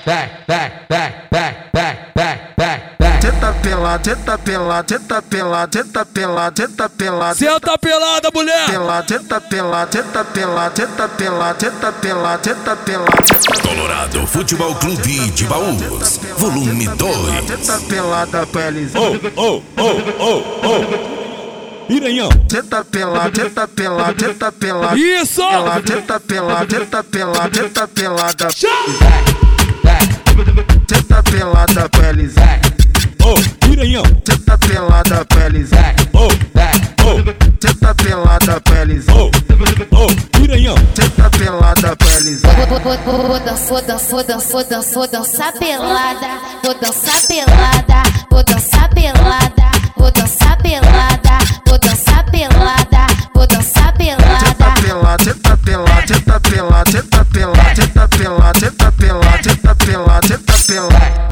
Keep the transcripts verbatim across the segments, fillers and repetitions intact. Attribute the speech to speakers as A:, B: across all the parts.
A: vai, vai, vai, vai, vai, vai, vai, vai.
B: Teta pelada, teta pelada, teta pelada, teta pelada, teta pelada.
C: Senta pelada, mulher.
B: Pelada, teta pelada, teta pelada, teta pelada, teta pelada, teta pelada.
D: Colorado Futebol Clube de Baús, volume dois.
B: Teta pelada, pele.
D: Oh, oh, oh, oh, oh. Piranhão.
B: Teta pelada, teta pelada, teta pelada.
C: Isso!
B: Pelada, teta pelada, teta pelada, teta pelada.
A: Vai, vai,
B: Teta pelada, pele.
D: Oh, piranhão.
B: Teta pelada, pele.
A: vai,
D: Oh,
A: vai.
D: oh,
B: Teta pelada, pele.
D: oh, oh, piranhão.
B: Teta pelada, pele.
E: Vou, vou, vou, vou dançar, vou dançar, vou dançar, vou dançar pelada, vou dançar pelada, vou dançar pelada, vou dançar pelada, vou dançar pelada, vou dançar
B: Teta
E: pelada.
B: pelada, teta pelada, teta pelada, teta pelada, teta pelada, teta pelada, teta pelada, teta pelada.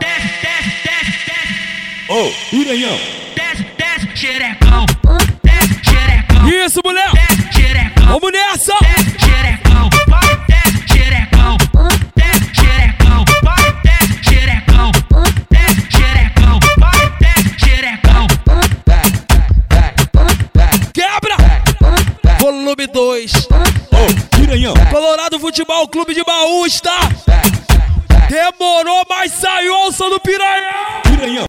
D: Oh, piranhão.
F: Desce, desce, xerecão. Desce, xerecão.
C: Isso, mulher.
F: Desce, xerecão.
C: Vamos nessa.
F: Desce, xerecão. Vai, desce, xerecão. Desce, xerecão. Vai, desce, xerecão. Desce, xerecão. Vai, desce, xerecão.
A: Vai, vai, vai,
C: Quebra.
A: vai,
C: Volume dois.
D: Oh, piranhão.
C: Colorado Futebol Clube de Baús, tá?
A: vai, vai.
C: Demorou, mas saiu o som do piranha.
D: Piranhão.